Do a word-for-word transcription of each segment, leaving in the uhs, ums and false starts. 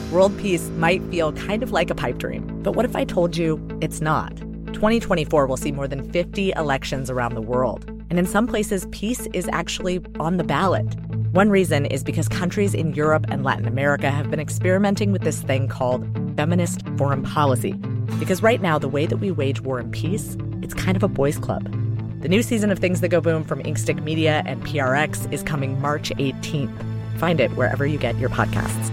World peace might feel kind of like a pipe dream, but what if I told you it's not? twenty twenty-four will see more than fifty elections around the world, and in some places, peace is actually on the ballot. One reason is because countries in Europe and Latin America have been experimenting with this thing called feminist foreign policy. Because right now, the way that we wage war and peace, it's kind of a boys' club. The new season of Things That Go Boom from Inkstick Media and P R X is coming March eighteenth. Find it wherever you get your podcasts.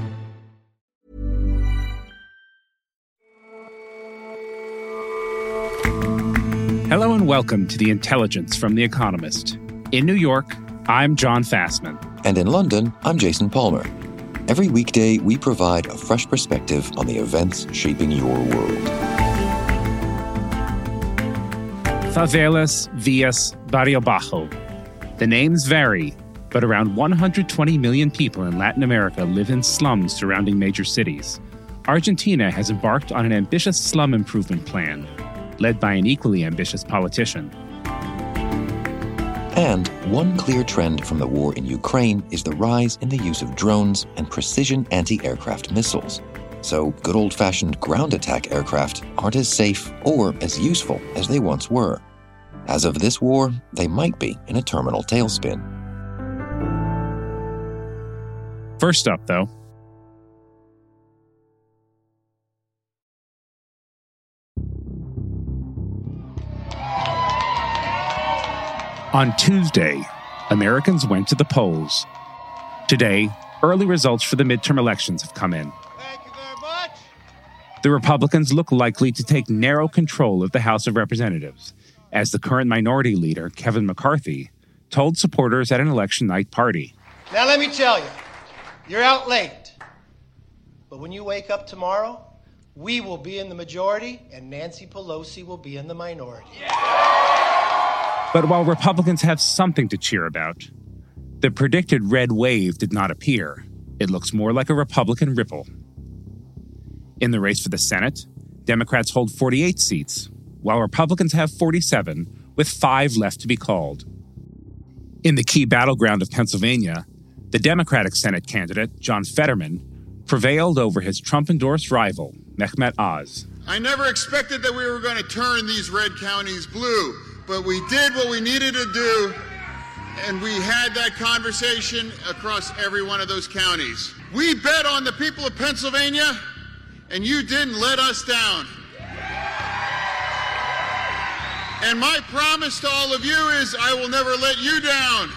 Hello and welcome to The Intelligence from The Economist. In New York, I'm John Fassman. And in London, I'm Jason Palmer. Every weekday, we provide a fresh perspective on the events shaping your world. Favelas, Villas, Barrio Bajo. The names vary, but around one hundred twenty million people in Latin America live in slums surrounding major cities. Argentina has embarked on an ambitious slum improvement plan, led by an equally ambitious politician. And one clear trend from the war in Ukraine is the rise in the use of drones and precision anti-aircraft missiles. So good old-fashioned ground attack aircraft aren't as safe or as useful as they once were. As of this war, they might be in a terminal tailspin. First up, though, on Tuesday, Americans went to the polls. Today, early results for the midterm elections have come in. Thank you very much. The Republicans look likely to take narrow control of the House of Representatives, as the current minority leader, Kevin McCarthy, told supporters at an election night party. Now let me tell you, you're out late. But when you wake up tomorrow, we will be in the majority and Nancy Pelosi will be in the minority. Yeah! But while Republicans have something to cheer about, the predicted red wave did not appear. It looks more like a Republican ripple. In the race for the Senate, Democrats hold forty-eight seats, while Republicans have forty-seven, with five left to be called. In the key battleground of Pennsylvania, the Democratic Senate candidate, John Fetterman, prevailed over his Trump-endorsed rival, Mehmet Oz. I never expected that we were going to turn these red counties blue. But we did what we needed to do, and we had that conversation across every one of those counties. We bet on the people of Pennsylvania, and you didn't let us down. And my promise to all of you is I will never let you down.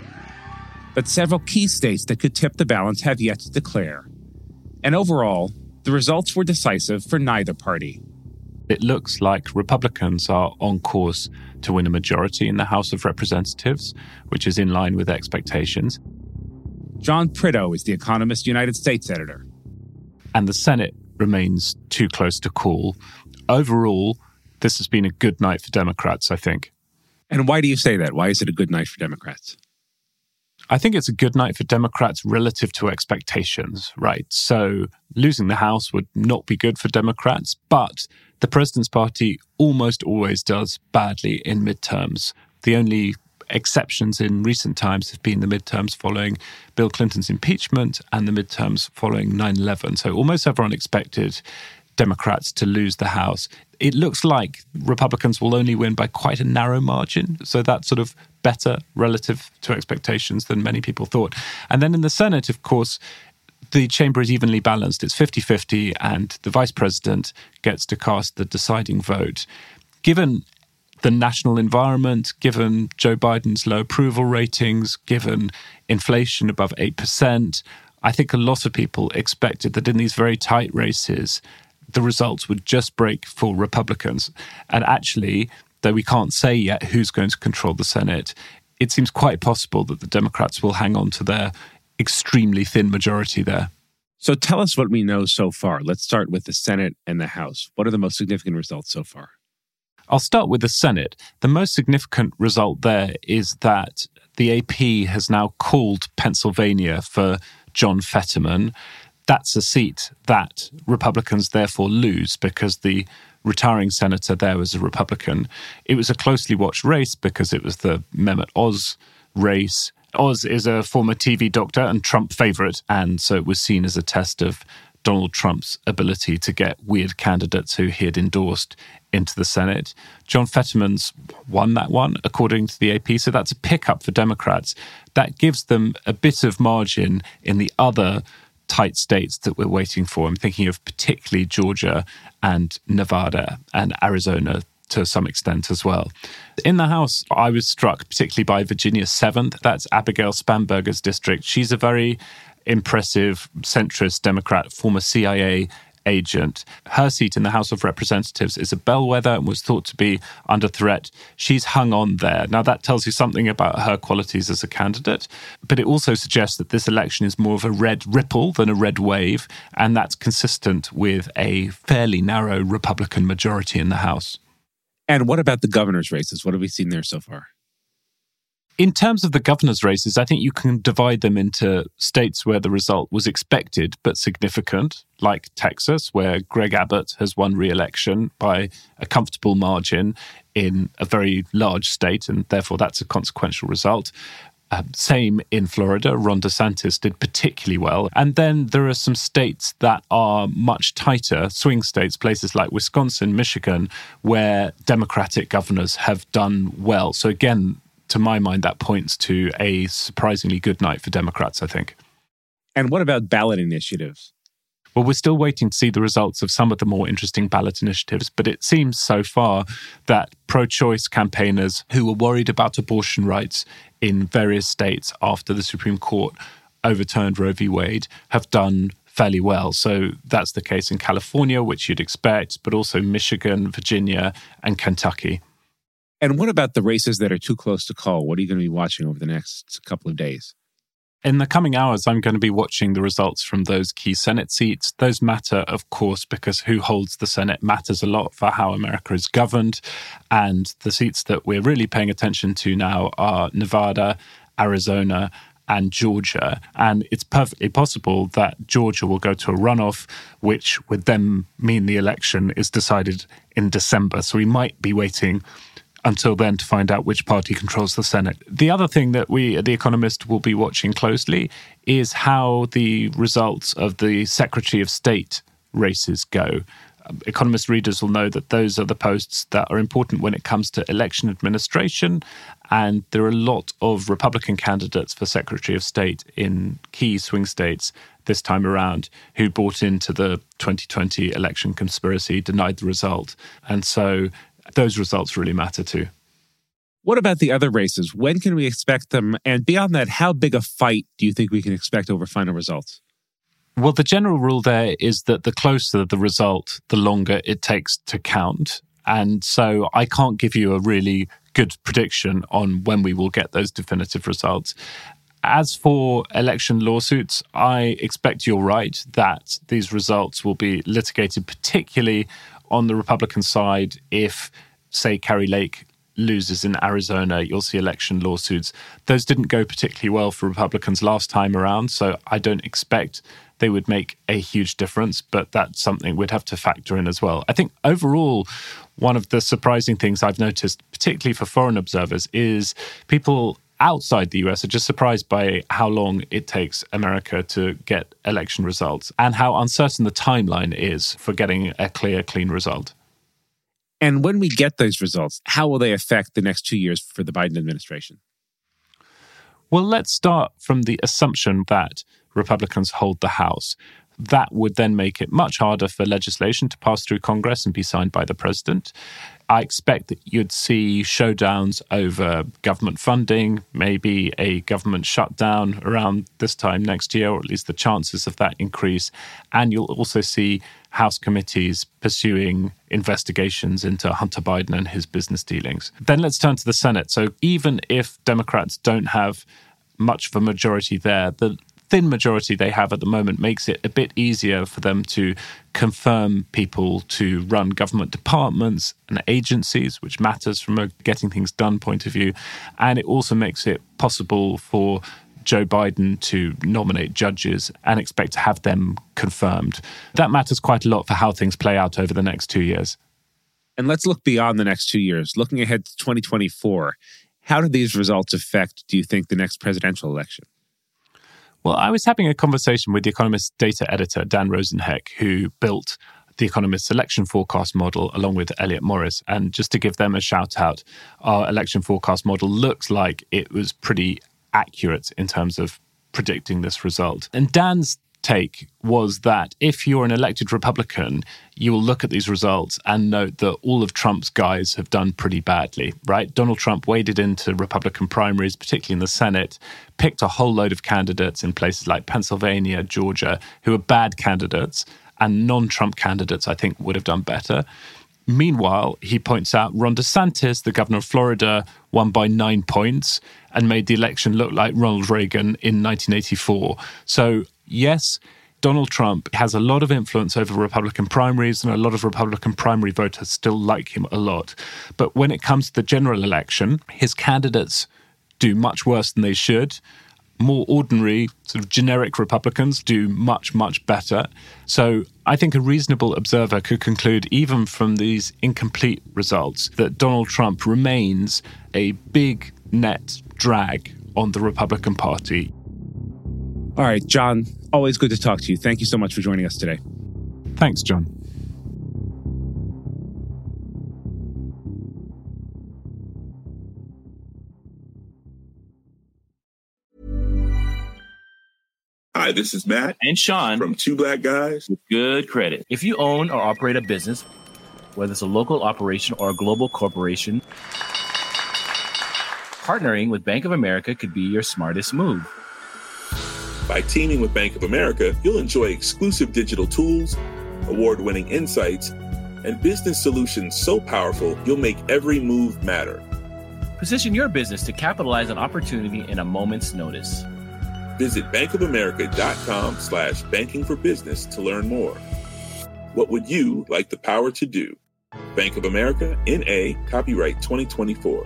But several key states that could tip the balance have yet to declare. And overall, the results were decisive for neither party. It looks like Republicans are on course to win a majority in the House of Representatives, which is in line with expectations. John Prideaux is The Economist United States editor. And the Senate remains too close to call. Overall, this has been a good night for Democrats, I think. And why do you say that? Why is it a good night for Democrats? I think it's a good night for Democrats relative to expectations, right? So losing the House would not be good for Democrats, but the president's party almost always does badly in midterms. The only exceptions in recent times have been the midterms following Bill Clinton's impeachment and the midterms following nine eleven. So almost everyone expected Democrats to lose the House. It looks like Republicans will only win by quite a narrow margin. So that's sort of better relative to expectations than many people thought. And then in the Senate, of course, the chamber is evenly balanced. It's fifty-fifty, and the vice president gets to cast the deciding vote. Given the national environment, given Joe Biden's low approval ratings, given inflation above eight percent, I think a lot of people expected that in these very tight races, the results would just break for Republicans. And actually, though we can't say yet who's going to control the Senate, it seems quite possible that the Democrats will hang on to their extremely thin majority there. So tell us what we know so far. Let's start with the Senate and the House. What are the most significant results so far? I'll start with the Senate. The most significant result there is that the A P has now called Pennsylvania for John Fetterman. That's a seat that Republicans therefore lose because the retiring senator there was a Republican. It was a closely watched race because it was the Mehmet Oz race. Oz is a former T V doctor and Trump favorite, and so it was seen as a test of Donald Trump's ability to get weird candidates who he had endorsed into the Senate. John Fetterman's won that one, according to the A P, so that's a pickup for Democrats. That gives them a bit of margin in the other tight states that we're waiting for. I'm thinking of particularly Georgia and Nevada and Arizona to some extent as well. In the House, I was struck particularly by Virginia's seventh. That's Abigail Spanberger's district. She's a very impressive centrist Democrat, former C I A agent. Her seat in the House of Representatives is a bellwether and was thought to be under threat. She's hung on there. Now, that tells you something about her qualities as a candidate, but it also suggests that this election is more of a red ripple than a red wave, and that's consistent with a fairly narrow Republican majority in the House. And what about the governor's races? What have we seen there so far? In terms of the governor's races, I think you can divide them into states where the result was expected but significant, like Texas, where Greg Abbott has won re-election by a comfortable margin in a very large state, and therefore that's a consequential result. Uh, same in Florida. Ron DeSantis did particularly well. And then there are some states that are much tighter, swing states, places like Wisconsin, Michigan, where Democratic governors have done well. So again, to my mind, that points to a surprisingly good night for Democrats, I think. And what about ballot initiatives? Well, we're still waiting to see the results of some of the more interesting ballot initiatives, but it seems so far that pro-choice campaigners who were worried about abortion rights in various states after the Supreme Court overturned Roe v. Wade have done fairly well. So that's the case in California, which you'd expect, but also Michigan, Virginia, and Kentucky. And what about the races that are too close to call? What are you going to be watching over the next couple of days? In the coming hours, I'm going to be watching the results from those key Senate seats. Those matter, of course, because who holds the Senate matters a lot for how America is governed. And the seats that we're really paying attention to now are Nevada, Arizona, and Georgia. And it's perfectly possible that Georgia will go to a runoff, which would then mean the election is decided in December. So we might be waiting until then to find out which party controls the Senate. The other thing that we at The Economist will be watching closely is how the results of the Secretary of State races go. Economist readers will know that those are the posts that are important when it comes to election administration, and there are a lot of Republican candidates for Secretary of State in key swing states this time around who bought into the twenty twenty election conspiracy, denied the result, and so those results really matter too. What about the other races? When can we expect them? And beyond that, how big a fight do you think we can expect over final results? Well, the general rule there is that the closer the result, the longer it takes to count. And so I can't give you a really good prediction on when we will get those definitive results. As for election lawsuits, I expect you're right that these results will be litigated, particularly on the Republican side. If, say, Kari Lake loses in Arizona, you'll see election lawsuits. Those didn't go particularly well for Republicans last time around, so I don't expect they would make a huge difference, but that's something we'd have to factor in as well. I think overall, one of the surprising things I've noticed, particularly for foreign observers, is people outside the U S are just surprised by how long it takes America to get election results and how uncertain the timeline is for getting a clear, clean result. And when we get those results, how will they affect the next two years for the Biden administration? Well, let's start from the assumption that Republicans hold the House. That would then make it much harder for legislation to pass through Congress and be signed by the president. I expect that you'd see showdowns over government funding, maybe a government shutdown around this time next year, or at least the chances of that increase. And you'll also see House committees pursuing investigations into Hunter Biden and his business dealings. Then let's turn to the Senate. So even if Democrats don't have much of a majority there, the thin majority they have at the moment makes it a bit easier for them to confirm people to run government departments and agencies, which matters from a getting things done point of view. And it also makes it possible for Joe Biden to nominate judges and expect to have them confirmed. That matters quite a lot for how things play out over the next two years. And let's look beyond the next two years. Looking ahead to twenty twenty-four, how do these results affect, do you think, the next presidential election? Well, I was having a conversation with The Economist data editor, Dan Rosenheck, who built The Economist's election forecast model along with Elliot Morris. And just to give them a shout out, our election forecast model looks like it was pretty accurate in terms of predicting this result. And Dan's take was that if you're an elected Republican, you will look at these results and note that all of Trump's guys have done pretty badly, right? Donald Trump waded into Republican primaries, particularly in the Senate, picked a whole load of candidates in places like Pennsylvania, Georgia, who are bad candidates, and non-Trump candidates, I think, would have done better. Meanwhile, he points out Ron DeSantis, the governor of Florida, won by nine points and made the election look like Ronald Reagan in nineteen eighty-four. So, yes, Donald Trump has a lot of influence over Republican primaries, and a lot of Republican primary voters still like him a lot. But when it comes to the general election, his candidates do much worse than they should. More ordinary, sort of generic Republicans do much, much better. So I think a reasonable observer could conclude, even from these incomplete results, that Donald Trump remains a big net drag on the Republican Party. All right, John, always good to talk to you. Thank you so much for joining us today. Thanks, John. Hi, this is Matt and Sean from Two Black Guys with Good Credit. If you own or operate a business, whether it's a local operation or a global corporation, partnering with Bank of America could be your smartest move. By teaming with Bank of America, you'll enjoy exclusive digital tools, award-winning insights, and business solutions so powerful you'll make every move matter. Position your business to capitalize on opportunity in a moment's notice. Visit bankofamerica.com slash banking for business to learn more. What would you like the power to do? Bank of America, N A, copyright twenty twenty-four.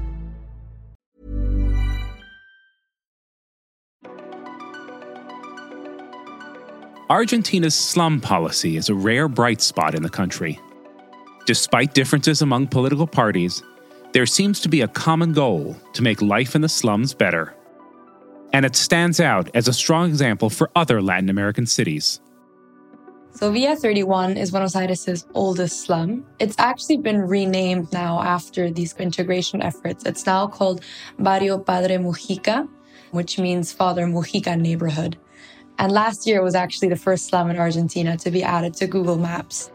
Argentina's slum policy is a rare bright spot in the country. Despite differences among political parties, there seems to be a common goal to make life in the slums better. And it stands out as a strong example for other Latin American cities. So Villa thirty-one is Buenos Aires' oldest slum. It's actually been renamed now after these integration efforts. It's now called Barrio Padre Mujica, which means Father Mujica neighborhood. And last year was actually the first slum in Argentina to be added to Google Maps.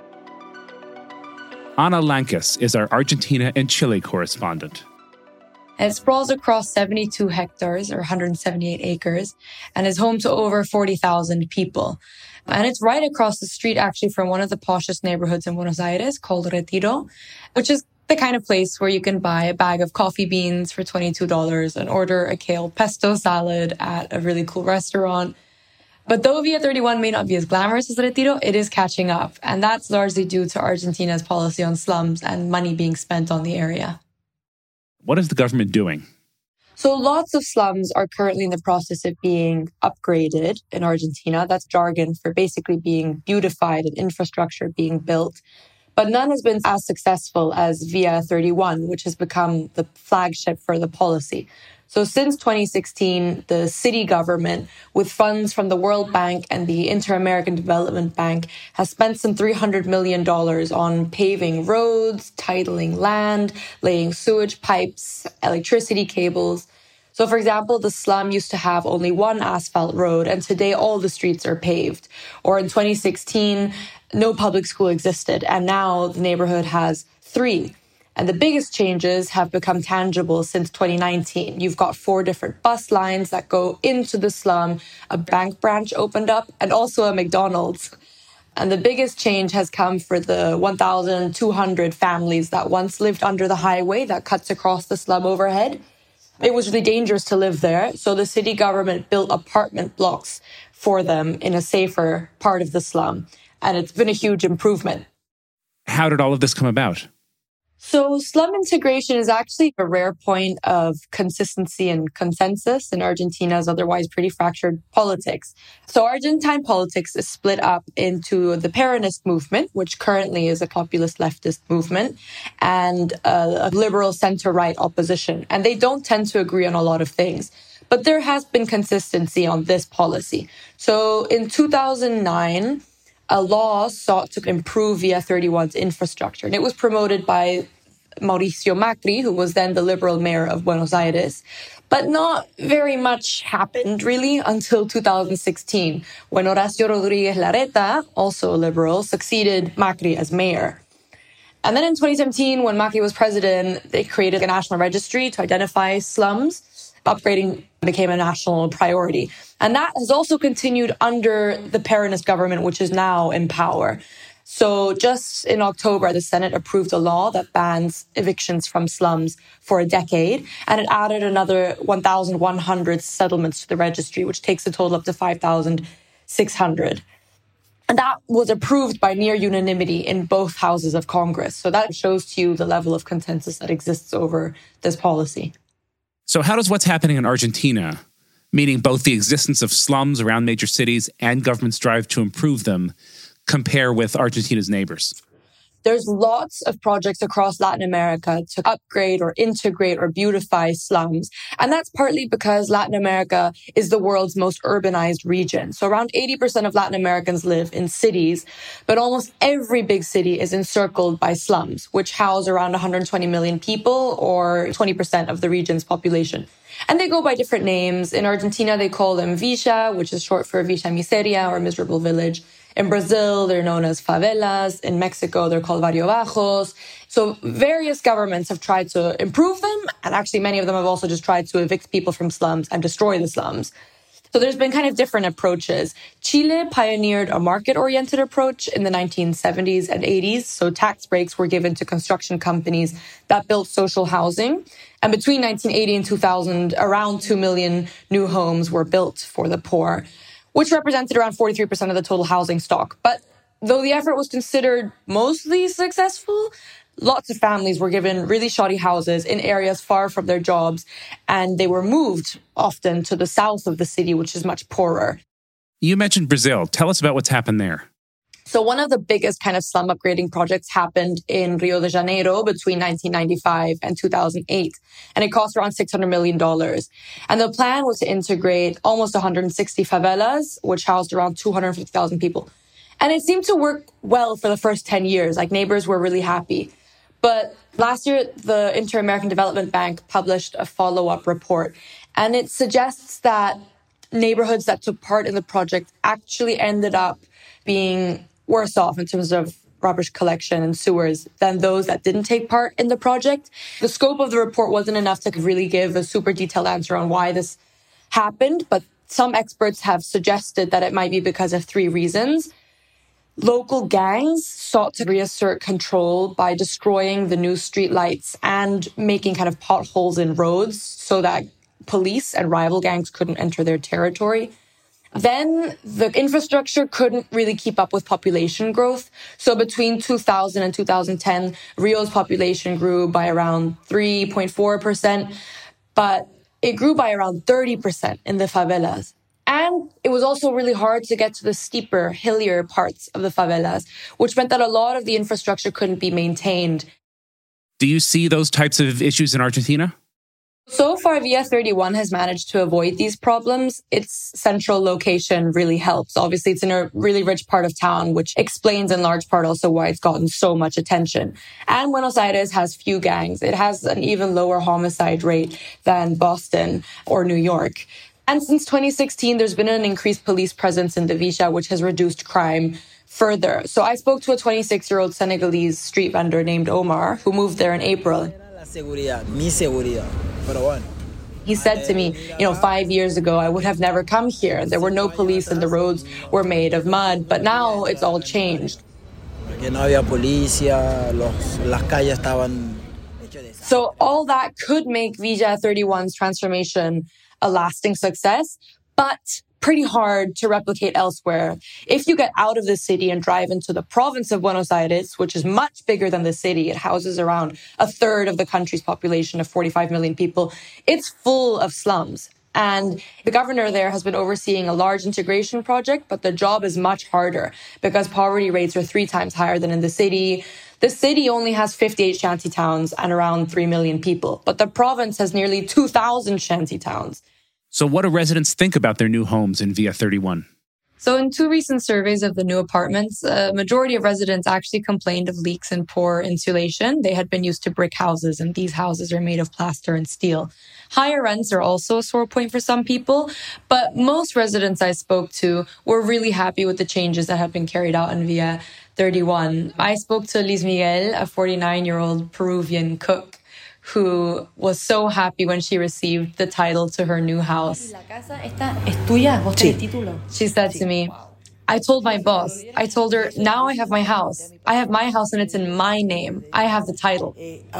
Ana Lancas is our Argentina and Chile correspondent. And it sprawls across seventy-two hectares, or one hundred seventy-eight acres, and is home to over forty thousand people. And it's right across the street, actually, from one of the poshest neighborhoods in Buenos Aires called Retiro, which is the kind of place where you can buy a bag of coffee beans for twenty-two dollars and order a kale pesto salad at a really cool restaurant. But though Villa thirty-one may not be as glamorous as Retiro, it is catching up. And that's largely due to Argentina's policy on slums and money being spent on the area. What is the government doing? So lots of slums are currently in the process of being upgraded in Argentina. That's jargon for basically being beautified and infrastructure being built. But none has been as successful as Villa thirty-one, which has become the flagship for the policy. So since twenty sixteen, the city government, with funds from the World Bank and the Inter-American Development Bank, has spent some three hundred million dollars on paving roads, titling land, laying sewage pipes, electricity cables. So, for example, the slum used to have only one asphalt road, and today all the streets are paved. Or in twenty sixteen, no public school existed, and now the neighborhood has three. And the biggest changes have become tangible since twenty nineteen. You've got four different bus lines that go into the slum, a bank branch opened up, and also a McDonald's. And the biggest change has come for the one thousand two hundred families that once lived under the highway that cuts across the slum overhead. It was really dangerous to live there, so the city government built apartment blocks for them in a safer part of the slum. And it's been a huge improvement. How did all of this come about? So slum integration is actually a rare point of consistency and consensus in Argentina's otherwise pretty fractured politics. So Argentine politics is split up into the Peronist movement, which currently is a populist leftist movement, and a liberal center-right opposition. And they don't tend to agree on a lot of things. But there has been consistency on this policy. So in two thousand nine, a law sought to improve Via thirty-one's infrastructure, and it was promoted by Mauricio Macri, who was then the liberal mayor of Buenos Aires. But not very much happened, really, until two thousand sixteen, when Horacio Rodríguez Larreta, also a liberal, succeeded Macri as mayor. And then in twenty seventeen, when Macri was president, they created a national registry to identify slums. Upgrading became a national priority. And that has also continued under the Peronist government, which is now in power. So just in October, the Senate approved a law that bans evictions from slums for a decade, and it added another one thousand one hundred settlements to the registry, which takes the total up to five thousand six hundred. And that was approved by near unanimity in both houses of Congress. So that shows to you the level of consensus that exists over this policy. So how does what's happening in Argentina, meaning both the existence of slums around major cities and government's drive to improve them, compare with Argentina's neighbors? There's lots of projects across Latin America to upgrade or integrate or beautify slums. And that's partly because Latin America is the world's most urbanized region. So around eighty percent of Latin Americans live in cities, but almost every big city is encircled by slums, which house around one hundred twenty million people or twenty percent of the region's population. And they go by different names. In Argentina, they call them villa, which is short for Villa Miseria or miserable village. In Brazil, they're known as favelas. In Mexico, they're called barrio bajos. So various governments have tried to improve them, and actually many of them have also just tried to evict people from slums and destroy the slums. So there's been kind of different approaches. Chile pioneered a market-oriented approach in the nineteen seventies and eighties. So tax breaks were given to construction companies that built social housing. And between nineteen eighty and two thousand, around two million new homes were built for the poor, which represented around forty-three percent of the total housing stock. But though the effort was considered mostly successful, lots of families were given really shoddy houses in areas far from their jobs, and they were moved often to the south of the city, which is much poorer. You mentioned Brazil. Tell us about what's happened there. So one of the biggest kind of slum upgrading projects happened in Rio de Janeiro between nineteen ninety-five and two thousand eight. And it cost around six hundred million dollars. And the plan was to integrate almost one hundred sixty favelas, which housed around two hundred fifty thousand people. And it seemed to work well for the first ten years. Like, neighbors were really happy. But last year, the Inter-American Development Bank published a follow-up report. And it suggests that neighborhoods that took part in the project actually ended up being worse off in terms of rubbish collection and sewers than those that didn't take part in the project. The scope of the report wasn't enough to really give a super detailed answer on why this happened, but some experts have suggested that it might be because of three reasons. Local gangs sought to reassert control by destroying the new streetlights and making kind of potholes in roads so that police and rival gangs couldn't enter their territory. Then the infrastructure couldn't really keep up with population growth. So between two thousand and two thousand ten, Rio's population grew by around three point four percent, but it grew by around thirty percent in the favelas. And it was also really hard to get to the steeper, hillier parts of the favelas, which meant that a lot of the infrastructure couldn't be maintained. Do you see those types of issues in Argentina? So far, Via thirty-one has managed to avoid these problems. Its central location really helps. Obviously, it's in a really rich part of town, which explains in large part also why it's gotten so much attention. And Buenos Aires has few gangs. It has an even lower homicide rate than Boston or New York. And since twenty sixteen, there's been an increased police presence in the Villa, which has reduced crime further. So I spoke to a twenty-six-year-old Senegalese street vendor named Omar, who moved there in April. He said to me, you know, five years ago, I would have never come here. There were no police and the roads were made of mud, but now it's all changed. So all that could make Villa thirty-one's transformation a lasting success, but pretty hard to replicate elsewhere. If you get out of the city and drive into the province of Buenos Aires, which is much bigger than the city, it houses around a third of the country's population of forty-five million people, it's full of slums. And the governor there has been overseeing a large integration project, but the job is much harder because poverty rates are three times higher than in the city. The city only has fifty-eight shanty towns and around three million people, but the province has nearly two thousand shanty towns. So what do residents think about their new homes in Villa thirty-one? So in two recent surveys of the new apartments, a majority of residents actually complained of leaks and poor insulation. They had been used to brick houses, and these houses are made of plaster and steel. Higher rents are also a sore point for some people, but most residents I spoke to were really happy with the changes that have been carried out in Villa thirty-one. I spoke to Liz Miguel, a forty-nine-year-old Peruvian cook, who was so happy when she received the title to her new house. She said to me, I told my boss, I told her, now I have my house. I have my house and it's in my name. I have the title.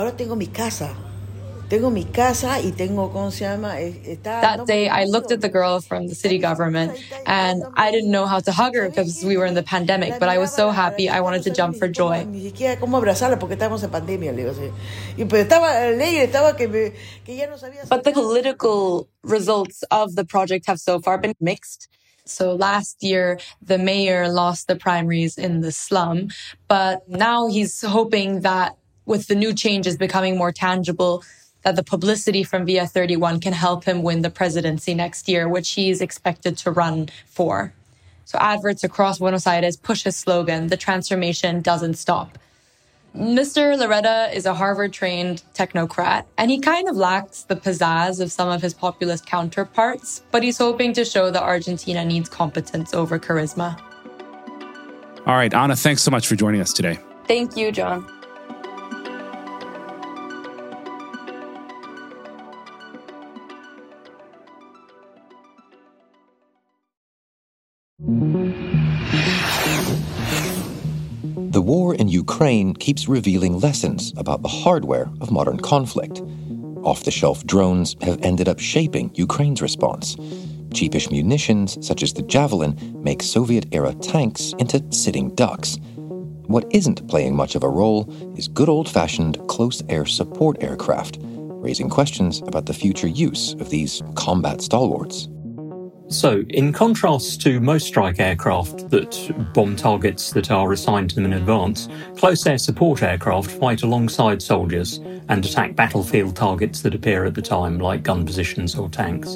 That day, I looked at the girl from the city government and I didn't know how to hug her because we were in the pandemic, but I was so happy I wanted to jump for joy. But the political results of the project have so far been mixed. So last year, the mayor lost the primaries in the slum, but now he's hoping that with the new changes becoming more tangible, that the publicity from Villa thirty-one can help him win the presidency next year, which he's expected to run for. So adverts across Buenos Aires push his slogan, the transformation doesn't stop. Mister Larreta is a Harvard-trained technocrat, and he kind of lacks the pizzazz of some of his populist counterparts, but he's hoping to show that Argentina needs competence over charisma. All right, Anna, thanks so much for joining us today. Thank you, John. The war in Ukraine keeps revealing lessons about the hardware of modern conflict. Off-the-shelf drones have ended up shaping Ukraine's response. Cheapish munitions, such as the Javelin, make Soviet-era tanks into sitting ducks. What isn't playing much of a role is good old-fashioned close air support aircraft, raising questions about the future use of these combat stalwarts. So, in contrast to most strike aircraft that bomb targets that are assigned to them in advance, close air support aircraft fight alongside soldiers and attack battlefield targets that appear at the time, like gun positions or tanks.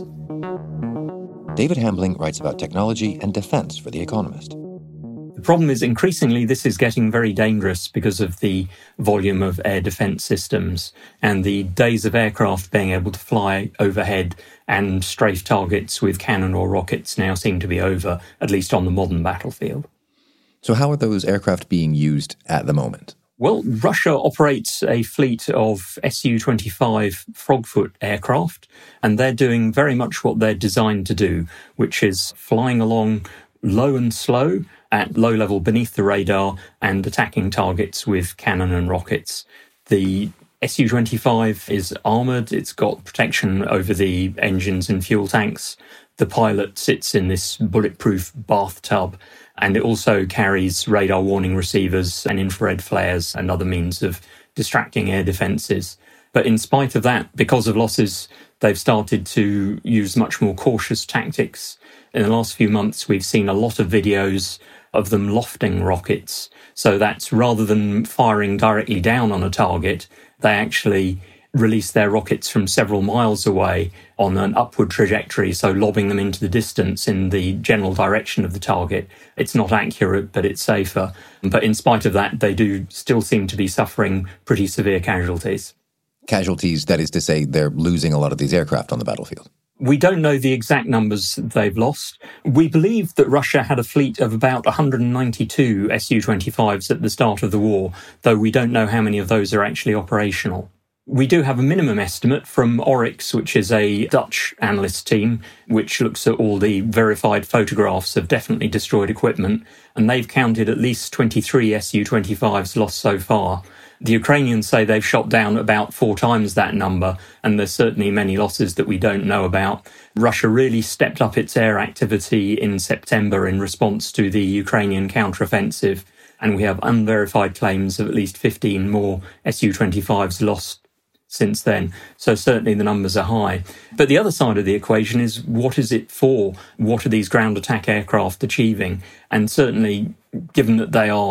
David Hambling writes about technology and defense for The Economist. The problem is increasingly this is getting very dangerous because of the volume of air defence systems and the days of aircraft being able to fly overhead and strafe targets with cannon or rockets now seem to be over, at least on the modern battlefield. So how are those aircraft being used at the moment? Well, Russia operates a fleet of S U twenty-five Frogfoot aircraft, and they're doing very much what they're designed to do, which is flying along low and slow at low level beneath the radar and attacking targets with cannon and rockets. The S U twenty-five is armoured, it's got protection over the engines and fuel tanks. The pilot sits in this bulletproof bathtub, and it also carries radar warning receivers and infrared flares and other means of distracting air defences. But in spite of that, because of losses, they've started to use much more cautious tactics. In the last few months, we've seen a lot of videos of them lofting rockets. So that's rather than firing directly down on a target, they actually release their rockets from several miles away on an upward trajectory, so lobbing them into the distance in the general direction of the target. It's not accurate, but it's safer. But in spite of that, they do still seem to be suffering pretty severe casualties. Casualties, that is to say, they're losing a lot of these aircraft on the battlefield. We don't know the exact numbers they've lost. We believe that Russia had a fleet of about one hundred ninety-two S U twenty-fives at the start of the war, though we don't know how many of those are actually operational. We do have a minimum estimate from Oryx, which is a Dutch analyst team, which looks at all the verified photographs of definitely destroyed equipment, and they've counted at least twenty-three S U twenty-fives lost so far. The Ukrainians say they've shot down about four times that number, and there's certainly many losses that we don't know about. Russia really stepped up its air activity in September in response to the Ukrainian counteroffensive, and we have unverified claims of at least fifteen more S U twenty-fives lost since then. So certainly the numbers are high. But the other side of the equation is, what is it for? What are these ground attack aircraft achieving? And certainly, given that they are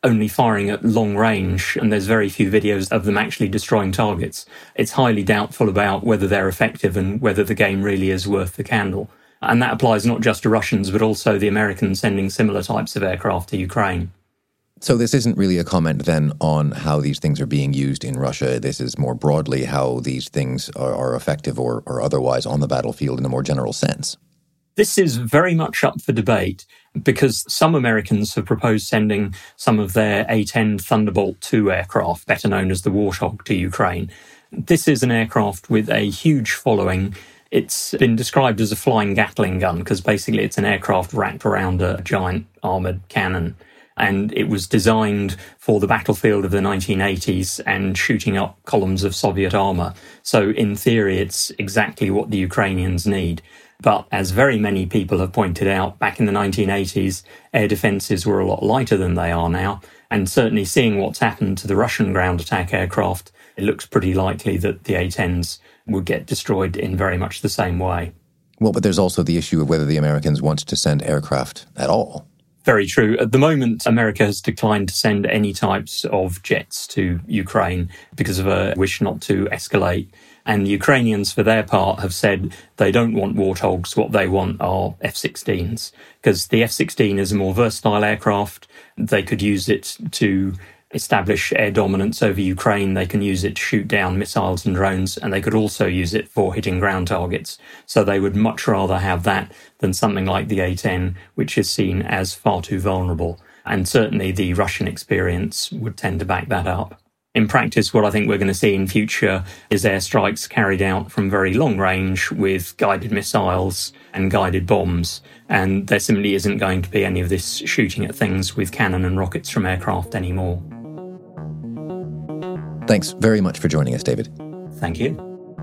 only firing at long range, and there's very few videos of them actually destroying targets. It's highly doubtful about whether they're effective and whether the game really is worth the candle. And that applies not just to Russians, but also the Americans sending similar types of aircraft to Ukraine. So this isn't really a comment then on how these things are being used in Russia. This is more broadly how these things are, are effective or, or otherwise on the battlefield in a more general sense. This is very much up for debate because some Americans have proposed sending some of their A ten Thunderbolt two aircraft, better known as the Warthog, to Ukraine. This is an aircraft with a huge following. It's been described as a flying Gatling gun because basically it's an aircraft wrapped around a giant armoured cannon. And it was designed for the battlefield of the nineteen eighties and shooting up columns of Soviet armour. So in theory, it's exactly what the Ukrainians need. But as very many people have pointed out, back in the nineteen eighties, air defences were a lot lighter than they are now. And certainly seeing what's happened to the Russian ground attack aircraft, it looks pretty likely that the A tens would get destroyed in very much the same way. Well, but there's also the issue of whether the Americans want to send aircraft at all. Very true. At the moment, America has declined to send any types of jets to Ukraine because of a wish not to escalate. And the Ukrainians, for their part, have said they don't want Warthogs. What they want are F sixteens, because the F sixteen is a more versatile aircraft. They could use it to establish air dominance over Ukraine. They can use it to shoot down missiles and drones, and they could also use it for hitting ground targets. So they would much rather have that than something like the A ten, which is seen as far too vulnerable. And certainly the Russian experience would tend to back that up. In practice, what I think we're going to see in future is airstrikes carried out from very long range with guided missiles and guided bombs. And there simply isn't going to be any of this shooting at things with cannon and rockets from aircraft anymore. Thanks very much for joining us, David. Thank you.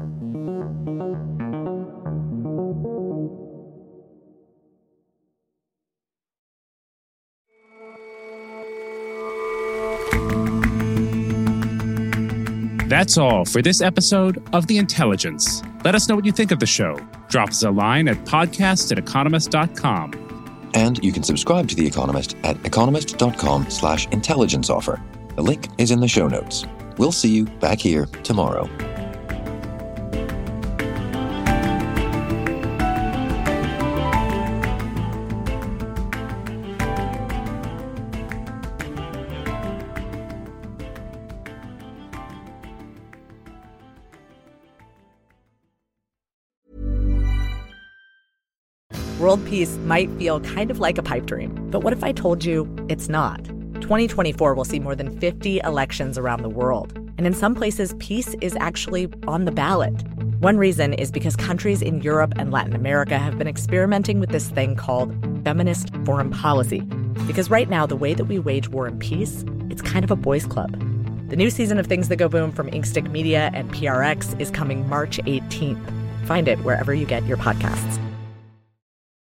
That's all for this episode of The Intelligence. Let us know what you think of the show. Drop us a line at podcast at economist dot com. And you can subscribe to The Economist at economist dot com slash intelligence offer. The link is in the show notes. We'll see you back here tomorrow. World peace might feel kind of like a pipe dream, but what if I told you it's not? twenty twenty-four will see more than fifty elections around the world, and in some places, peace is actually on the ballot. One reason is because countries in Europe and Latin America have been experimenting with this thing called feminist foreign policy. Because right now, the way that we wage war and peace, it's kind of a boys' club. The new season of Things That Go Boom from Inkstick Media and P R X is coming March eighteenth. Find it wherever you get your podcasts.